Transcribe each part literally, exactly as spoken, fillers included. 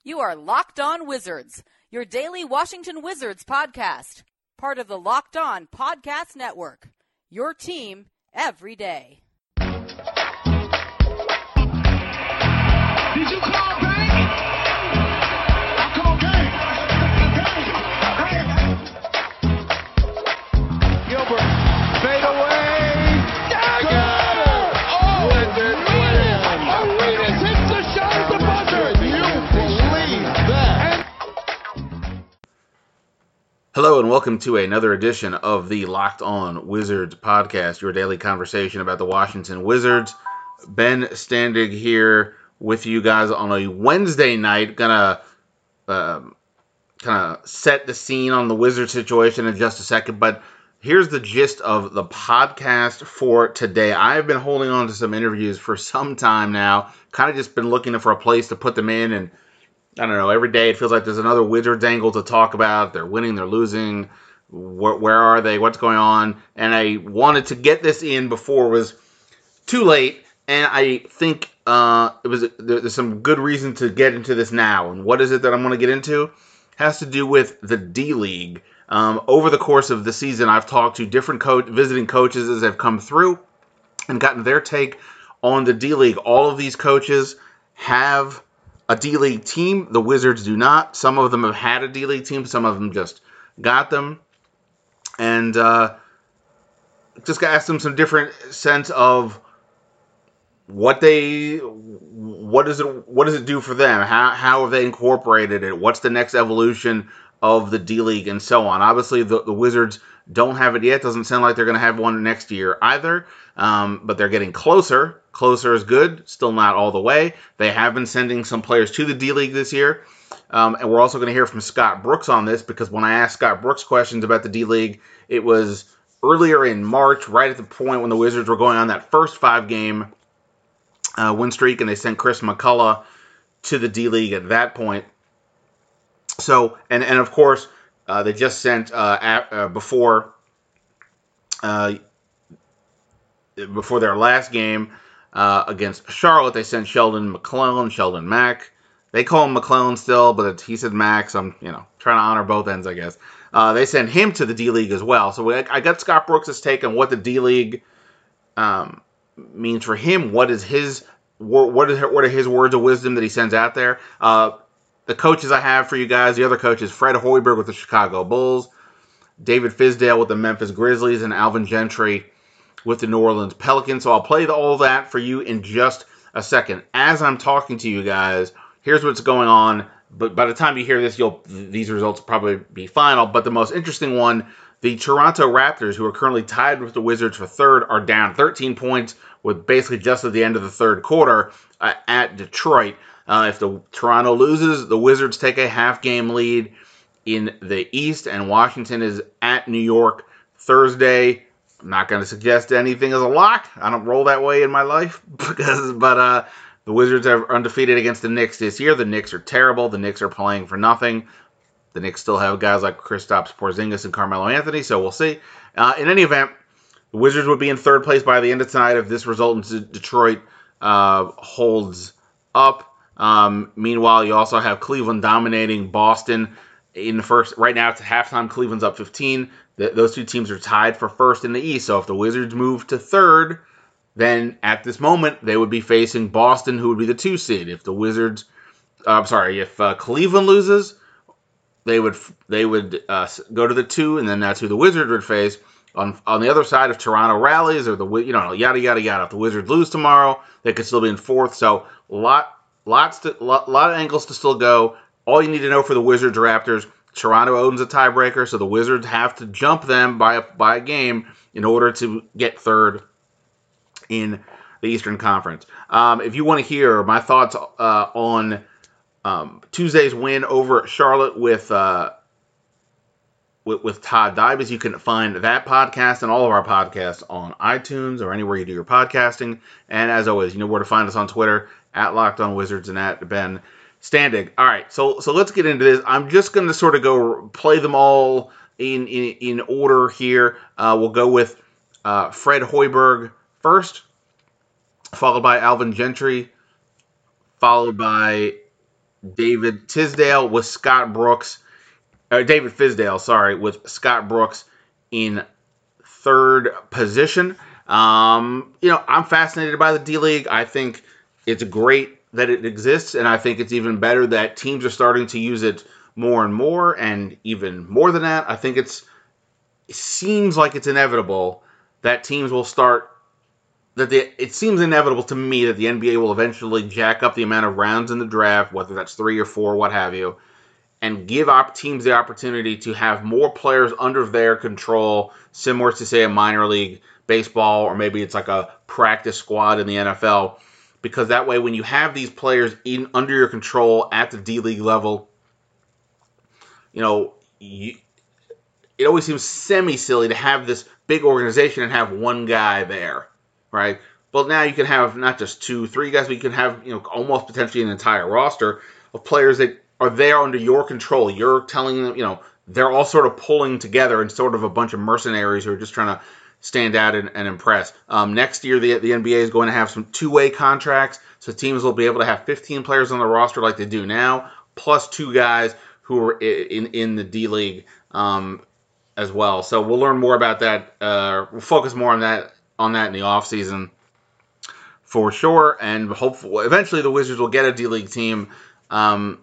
You are Locked On Wizards, your daily Washington Wizards podcast, part of the Locked On Podcast Network, your team every day. Did you call bank? I call game. Gilbert, fade away. Dagger! Oh, Wizards win! Arenas hits the shot at the buzzer. You believe that? Hello and welcome to another edition of the Locked On Wizards podcast, your daily conversation about the Washington Wizards. Ben Standig here with you guys on a Wednesday night. Gonna uh, kind of set the scene on the Wizard situation in just a second, but here's the gist of the podcast for today. I've been holding on to some interviews for some time now, kind of just been looking for a place to put them in, and I don't know, every day it feels like there's another Wizards angle to talk about. They're winning, they're losing, where, where are they, what's going on, and I wanted to get this in before it was too late, and I think uh, it was there's some good reason to get into this now. And what is it that I'm going to get into? It has to do with the D-League. Um, over the course of the season, I've talked to different coach, visiting coaches as they've come through and gotten their take on the D-League. All of these coaches have a D-League team. The Wizards do not. Some of them have had a D-League team. Some of them just got them. And uh, just got to ask them some different sense of what they, what does it, what does it do for them? How how have they incorporated it? What's the next evolution of the D-League and so on? Obviously, the, the Wizards don't have it yet. Doesn't sound like they're going to have one next year either. Um, but they're getting closer. Closer is good. Still not all the way. They have been sending some players to the D-League this year. Um, and we're also going to hear from Scott Brooks on this, because when I asked Scott Brooks questions about the D-League, it was earlier in March, right at the point when the Wizards were going on that first five-game uh, win streak, and they sent Chris McCullough to the D-League at that point. So, and, and of course, uh, they just sent, uh, at, uh, before uh, before their last game uh, against Charlotte, they sent Sheldon McClellan, Sheldon Mack. They call him McClellan still, but it's, he said Mack, so I'm, you know, trying to honor both ends, I guess. Uh, they sent him to the D-League as well. So I, I got Scott Brooks' take on what the D-League um, means for him. What is his, what, is, what are his words of wisdom that he sends out there? Uh, the coaches I have for you guys, the other coaches, Fred Hoiberg with the Chicago Bulls, David Fizdale with the Memphis Grizzlies, and Alvin Gentry with the New Orleans Pelicans. So I'll play the, all that for you in just a second. As I'm talking to you guys, here's what's going on. But by the time you hear this, you'll these results will probably be final. But the most interesting one, the Toronto Raptors, who are currently tied with the Wizards for third, are down thirteen points with basically just at the end of the third quarter uh, at Detroit. Uh, if the Toronto loses, the Wizards take a half-game lead in the East, and Washington is at New York Thursday. I'm not going to suggest anything is a lock. I don't roll that way in my life, because but uh, the Wizards are undefeated against the Knicks this year. The Knicks are terrible. The Knicks are playing for nothing. The Knicks still have guys like Kristaps Porzingis and Carmelo Anthony, so we'll see. Uh, in any event, the Wizards would be in third place by the end of tonight if this result in Detroit uh, holds up. Um, meanwhile, you also have Cleveland dominating Boston in the first. Right now, it's halftime. Cleveland's up fifteen. The, those two teams are tied for first in the East. So if the Wizards move to third, then at this moment they would be facing Boston, who would be the two seed. If the Wizards, uh, I'm sorry, if uh, Cleveland loses, they would they would uh, go to the two, and then that's who the Wizards would face. On on the other side, if Toronto rallies, or the you know yada yada yada, if the Wizards lose tomorrow, they could still be in fourth. So lot lots to lot, lot of angles to still go. All you need to know for the Wizards Raptors: Toronto owns a tiebreaker, so the Wizards have to jump them by a, by a game in order to get third in the Eastern Conference. Um, if you want to hear my thoughts uh, on um, Tuesday's win over Charlotte with, uh, with with Todd Dybus, you can find that podcast and all of our podcasts on iTunes or anywhere you do your podcasting. And as always, you know where to find us on Twitter, at Locked On Wizards and at Ben Standig. All right, so so let's get into this. I'm just going to sort of go play them all in in, in order here. Uh, we'll go with uh, Fred Hoiberg first, followed by Alvin Gentry, followed by David Tisdale with Scott Brooks, or David Fisdale, sorry, with Scott Brooks in third position. Um, you know, I'm fascinated by the D-League. I think it's great that it exists, and I think it's even better that teams are starting to use it more and more, and even more than that, I think it's it seems like it's inevitable that teams will start that the it seems inevitable to me that the N B A will eventually jack up the amount of rounds in the draft, whether that's three or four, what have you, and give op- teams the opportunity to have more players under their control, similar to, say, a minor league baseball, or maybe it's like a practice squad in the N F L, because that way when you have these players in under your control at the D-League level, you know, you, it always seems semi-silly to have this big organization and have one guy there, right? But now you can have not just two, three guys, but you can have, you know, almost potentially an entire roster of players that are there under your control. You're telling them, you know, they're all sort of pulling together and sort of a bunch of mercenaries who are just trying to stand out and, and impress. Um, next year, the, the N B A is going to have some two-way contracts, so teams will be able to have fifteen players on the roster like they do now, plus two guys who are in, in the D-League um, as well. So we'll learn more about that. Uh, we'll focus more on that on that in the offseason for sure, and hopefully eventually the Wizards will get a D-League team. Um,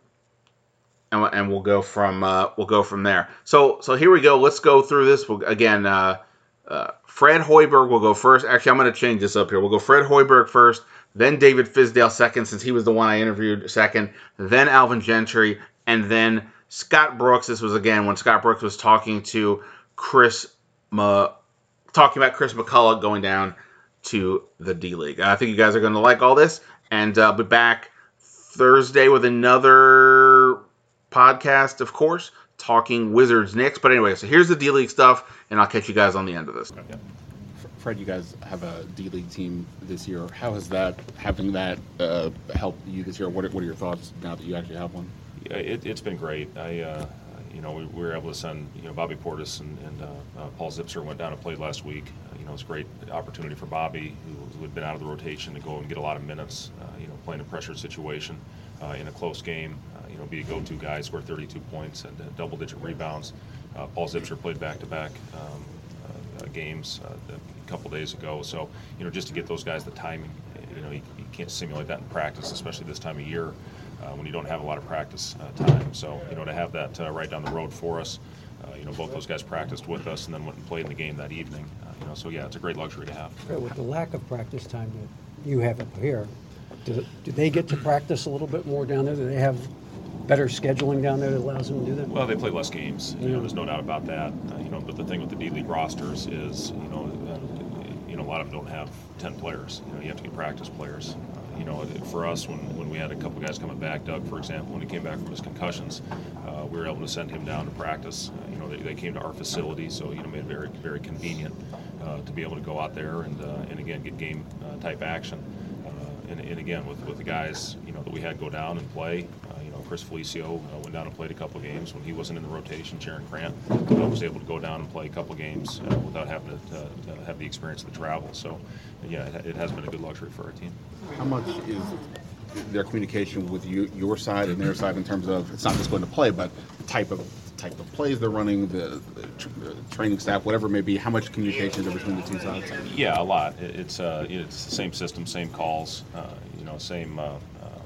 And, and we'll go from uh, we'll go from there. So so here we go. Let's go through this. We'll, again, uh, uh, Fred Hoiberg will go first. Actually, I'm going to change this up here. We'll go Fred Hoiberg first, then David Fisdale second, since he was the one I interviewed second, then Alvin Gentry, and then Scott Brooks. This was again when Scott Brooks was talking to Chris, Ma, talking about Chris McCullough going down to the D-League. I think you guys are going to like all this, and uh, I'll be back Thursday with another podcast, of course, talking Wizards Knicks. But anyway, so here's the D-League stuff, and I'll catch you guys on the end of this. Okay. Fred, you guys have a D-League team this year. How has that, having that, uh, helped you this year? What are, what are your thoughts now that you actually have one? Yeah, it, it's been great. I, uh, you know, we, we were able to send, you know, Bobby Portis and, and uh, uh, Paul Zipser went down and played last week. Uh, you know, it's a great opportunity for Bobby, who, who had been out of the rotation, to go and get a lot of minutes, uh, you know, playing a pressured situation uh, in a close game. You know, be a go-to guy, score thirty-two points and uh, double-digit rebounds. Uh, Paul Zipser played back-to-back um, uh, games uh, a couple days ago. So, you know, just to get those guys the timing, you know, you, you can't simulate that in practice, especially this time of year uh, when you don't have a lot of practice uh, time. So, you know, to have that uh, right down the road for us, uh, you know, both those guys practiced with us and then went and played in the game that evening. Uh, you know, so yeah, it's a great luxury to have. With the lack of practice time that you have up here, do, do they get to practice a little bit more down there? Do they have better scheduling down there that allows them to do that? Well, they play less games. You know, there's no doubt about that. Uh, you know, but the thing with the D-League rosters is, you know, uh, you know, a lot of them don't have ten players. You know, you have to get practice players. Uh, you know, for us, when, when we had a couple guys coming back, Doug, for example, when he came back from his concussions, uh, we were able to send him down to practice. Uh, you know, they, they came to our facility, so you know, made it very very convenient uh, to be able to go out there and uh, and again get game uh, type action. Uh, and, and again, with with the guys, you know, that we had go down and play. Uh, you know, Chris Felicio uh, went down and played a couple of games when he wasn't in the rotation. Sharon Grant uh, was able to go down and play a couple of games uh, without having to, uh, to have the experience of the travel. So, yeah, it, it has been a good luxury for our team. How much is their communication with you, your side and their side, in terms of, it's not just going to play, but the type of type of plays they're running, the, the, tr- the training staff, whatever it may be? How much communication is there between the two sides? Yeah, a lot. It, it's uh, it's the same system, same calls, uh, you know, same. Uh,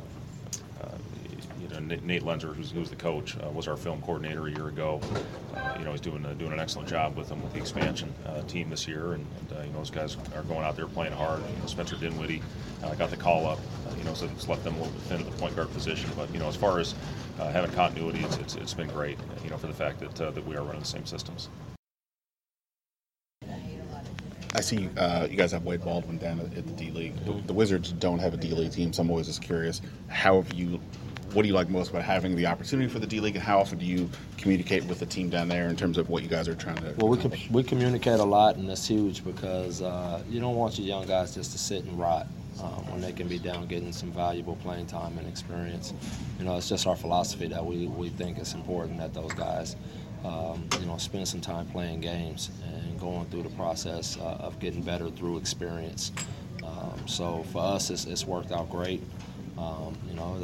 Nate Lenzer, who's, who's the coach, uh, was our film coordinator a year ago. Uh, you know, he's doing uh, doing an excellent job with them with the expansion uh, team this year, and, and uh, you know, those guys are going out there playing hard. You know, Spencer Dinwiddie uh, got the call up. Uh, you know, so it's left them a little bit thin at the point guard position. But you know, as far as uh, having continuity, it's, it's it's been great. You know, for the fact that uh, that we are running the same systems. I see uh, you guys have Wade Baldwin down at, at the D-League. The, the Wizards don't have a D-League team, so I'm always just curious. How have you? What do you like most about having the opportunity for the D-League, and how often do you communicate with the team down there in terms of what you guys are trying to Well, we accomplish? com- we communicate a lot, and that's huge because uh, you don't want your young guys just to sit and rot um, when they can be down getting some valuable playing time and experience. You know, it's just our philosophy that we, we think it's important that those guys, um, you know, spend some time playing games and going through the process uh, of getting better through experience. Um, so for us, it's, it's worked out great. Um, you know, they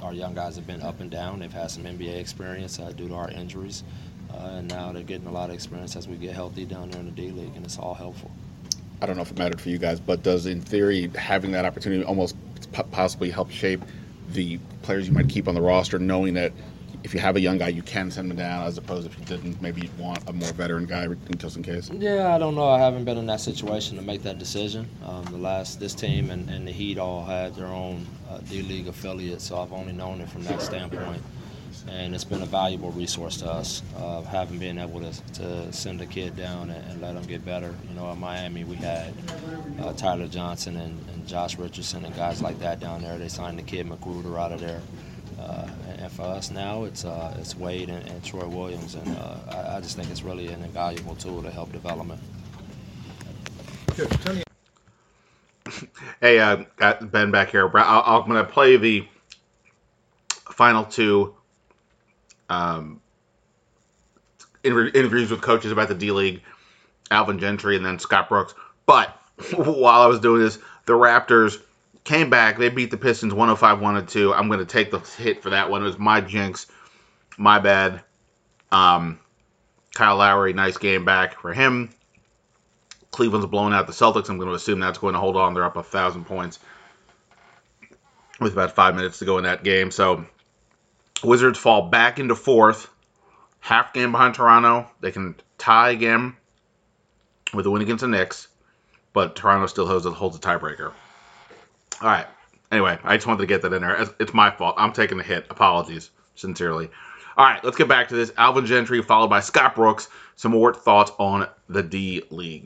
our young guys have been up and down. They've had some N B A experience uh, due to our injuries, uh, and now they're getting a lot of experience as we get healthy down there in the D-League, and it's all helpful. I don't know if it mattered for you guys, but does, in theory, having that opportunity almost possibly help shape the players you might keep on the roster, knowing that if you have a young guy, you can send him down, as opposed if you didn't, maybe you'd want a more veteran guy just in case? Yeah, I don't know. I haven't been in that situation to make that decision. Um, the last, this team and, and the Heat all had their own uh, D-League affiliates, so I've only known it from that standpoint. And it's been a valuable resource to us, uh, having been able to, to send a kid down and, and let him get better. You know, in Miami we had uh, Tyler Johnson and, and Josh Richardson and guys like that down there. They signed the kid McGruder out of there. Uh, and for us now, it's uh, it's Wade and, and Troy Williams, and uh, I, I just think it's really an invaluable tool to help development. Good. Tony. Hey, uh, got Ben back here. I'll, I'm going to play the final two um, interviews with coaches about the D-League, Alvin Gentry and then Scott Brooks. But while I was doing this, the Raptors came back. They beat the Pistons one oh five one oh two. I'm going to take the hit for that one. It was my jinx. My bad. Um, Kyle Lowry, nice game back for him. Cleveland's blowing out the Celtics. I'm going to assume that's going to hold on. They're up one thousand points with about five minutes to go in that game. So Wizards fall back into fourth. Half game behind Toronto. They can tie again with a win against the Knicks. But Toronto still holds, holds a tiebreaker. All right. Anyway, I just wanted to get that in there. It's my fault. I'm taking the hit. Apologies, sincerely. All right, let's get back to this. Alvin Gentry followed by Scott Brooks. Some more thoughts on the D-League.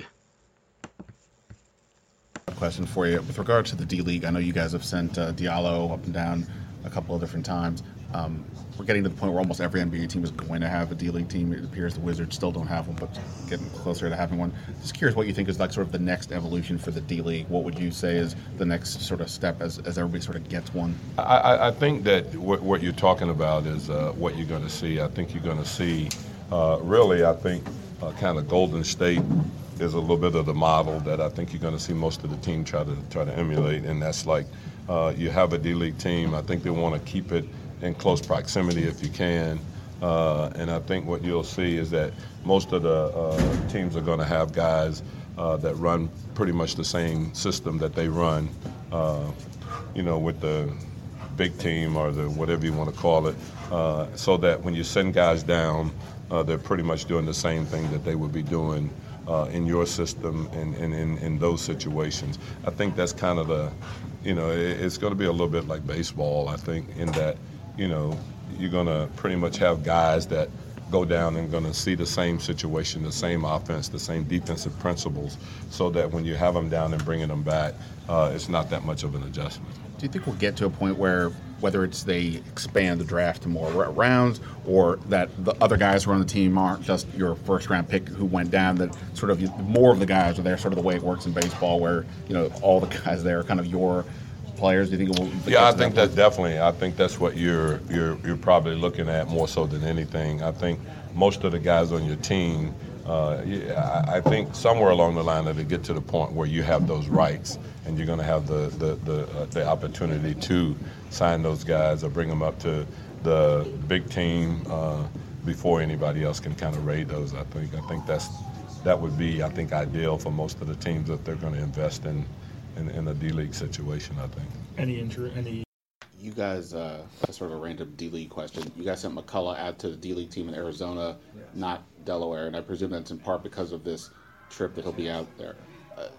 Question for you. With regard to the D-League, I know you guys have sent uh, Diallo up and down a couple of different times. Um, we're getting to the point where almost every N B A team is going to have a D-League team. It appears the Wizards still don't have one, but getting closer to having one. Just curious what you think is like sort of the next evolution for the D-League. What would you say is the next sort of step as, as everybody sort of gets one? I, I think that what, what you're talking about is uh, what you're going to see. I think you're going to see, uh, really, I think uh, kind of Golden State is a little bit of the model that I think you're going to see most of the team try to try to emulate, and that's like uh, you have a D-League team. I think they want to keep it in close proximity if you can, uh, and I think what you'll see is that most of the uh, teams are going to have guys uh, that run pretty much the same system that they run, uh, you know, with the big team or the whatever you want to call it, uh, so that when you send guys down, uh, they're pretty much doing the same thing that they would be doing Uh, in your system and in, in, in those situations. I think that's kind of the, you know, it, it's going to be a little bit like baseball, I think, in that, you know, you're going to pretty much have guys that go down and going to see the same situation, the same offense, the same defensive principles, so that when you have them down and bringing them back, uh, it's not that much of an adjustment. Do you think we'll get to a point where, whether it's they expand the draft to more rounds, or that the other guys who are on the team aren't just your first round pick who went down, that sort of more of the guys are there, sort of the way it works in baseball, where, you know, all the guys there are kind of your players? Do you think it will? Yeah, I think that definitely. I think that's what you're you're you're probably looking at more so than anything. I think most of the guys on your team, uh, yeah, I think somewhere along the line that they get to the point where you have those rights and you're going to have the the the, uh, the opportunity to sign those guys or bring them up to the big team uh, before anybody else can kind of raid those. I think I think that's that would be I think ideal for most of the teams that they're going to invest in. In, in a D-League situation, I think. Any injury, any. You guys, uh, that's sort of a random D-League question. You guys sent McCullough out to the D-League team in Arizona, yes. Not Delaware, and I presume that's in part because of this trip that he'll be out there. Uh,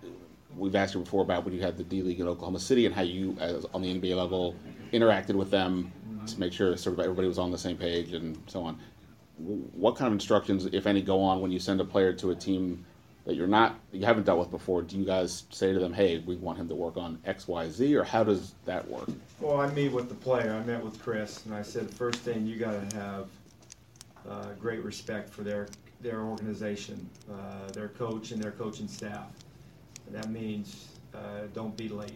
we've asked you before about when you had the D-League in Oklahoma City and how you, as on the N B A level, interacted with them mm-hmm. to make sure sort of everybody was on the same page and so on. What kind of instructions, if any, go on when you send a player to a team that you're not, you haven't dealt with before? Do you guys say to them, hey, we want him to work on X, Y, Z, or how does that work? Well, I meet with the player. I met with Chris, and I said, first thing, you got to have uh, great respect for their their organization, uh, their coach, and their coaching staff. And that means uh, don't be late.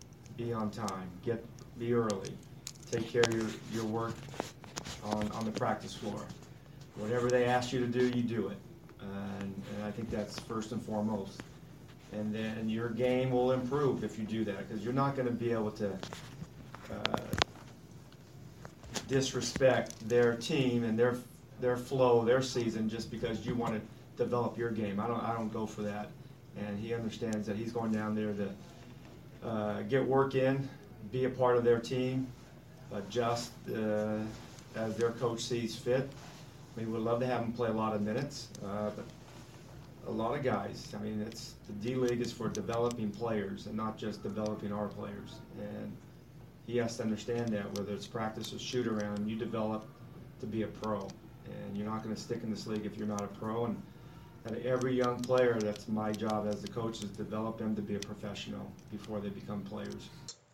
Be on time. Get be early. Take care of your, your work on, on the practice floor. Whatever they ask you to do, you do it. And, and I think that's first and foremost. And then your game will improve if you do that, because you're not going to be able to uh, disrespect their team and their their flow, their season, just because you want to develop your game. I don't I don't go for that. And he understands that he's going down there to uh, get work in, be a part of their team, adjust uh, as their coach sees fit. We would love to have him play a lot of minutes, uh, but a lot of guys. I mean, it's the D League is for developing players and not just developing our players. And he has to understand that, whether it's practice or shoot around, you develop to be a pro. And you're not going to stick in this league if you're not a pro. And And every young player, that's my job as the coach, is develop them to be a professional before they become players.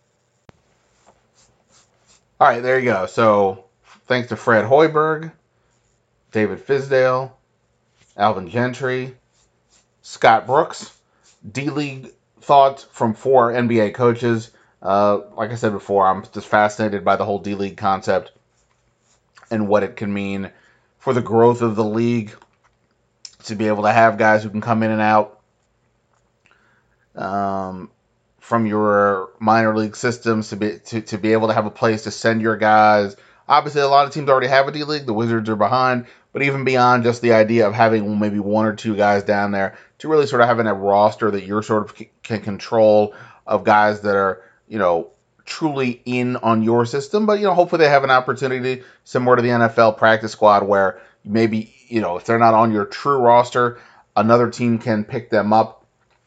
All right, there you go. So thanks to Fred Hoiberg, David Fizdale, Alvin Gentry, Scott Brooks, D-League thoughts from four N B A coaches. Uh, like I said before, I'm just fascinated by the whole D-League concept and what it can mean for the growth of the league, to be able to have guys who can come in and out um, from your minor league systems, to be to, to be able to have a place to send your guys. Obviously, a lot of teams already have a D-League. The Wizards are behind. But even beyond just the idea of having maybe one or two guys down there, to really sort of having a roster that you're sort of c- can control of guys that are, you know, truly in on your system. But, you know, hopefully they have an opportunity similar to the N F L practice squad where maybe, you know, if they're not on your true roster, another team can pick them up.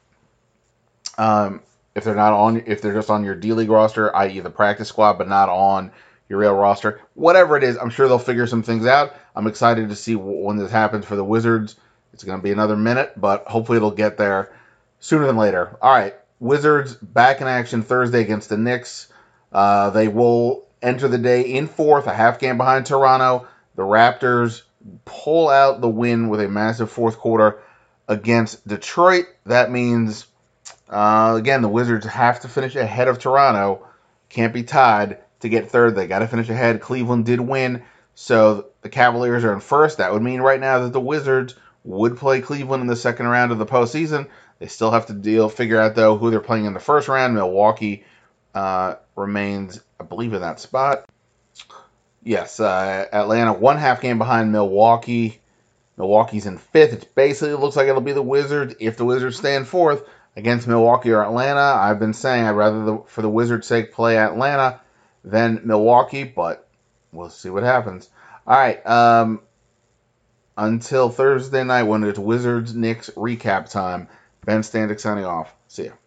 Um, if they're not on, if they're just on your D-League roster, that is the practice squad, but not on your real roster. Whatever it is, I'm sure they'll figure some things out. I'm excited to see when this happens for the Wizards. It's going to be another minute, but hopefully it'll get there sooner than later. All right, Wizards back in action Thursday against the Knicks. Uh, they will enter the day in fourth, a half game behind Toronto. The Raptors pull out the win with a massive fourth quarter against Detroit. That means, uh, again, the Wizards have to finish ahead of Toronto. Can't be tied to get third. They got to finish ahead. Cleveland did win, so the Cavaliers are in first. That would mean right now that the Wizards would play Cleveland in the second round of the postseason. They still have to deal, figure out, though, who they're playing in the first round. Milwaukee uh, remains, I believe, in that spot. Yes, uh, Atlanta one half game behind Milwaukee. Milwaukee's in fifth. It basically looks like it'll be the Wizards if the Wizards stay in fourth against Milwaukee or Atlanta. I've been saying I'd rather, the, for the Wizards' sake, play Atlanta than Milwaukee, but we'll see what happens. All right, um, until Thursday night when it's Wizards-Knicks recap time, Ben Standig signing off. See ya.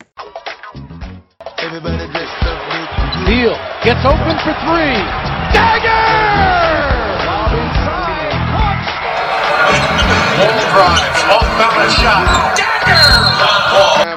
Beal gets open for three. Dagger! Wall drive, off balance shot. Dagger!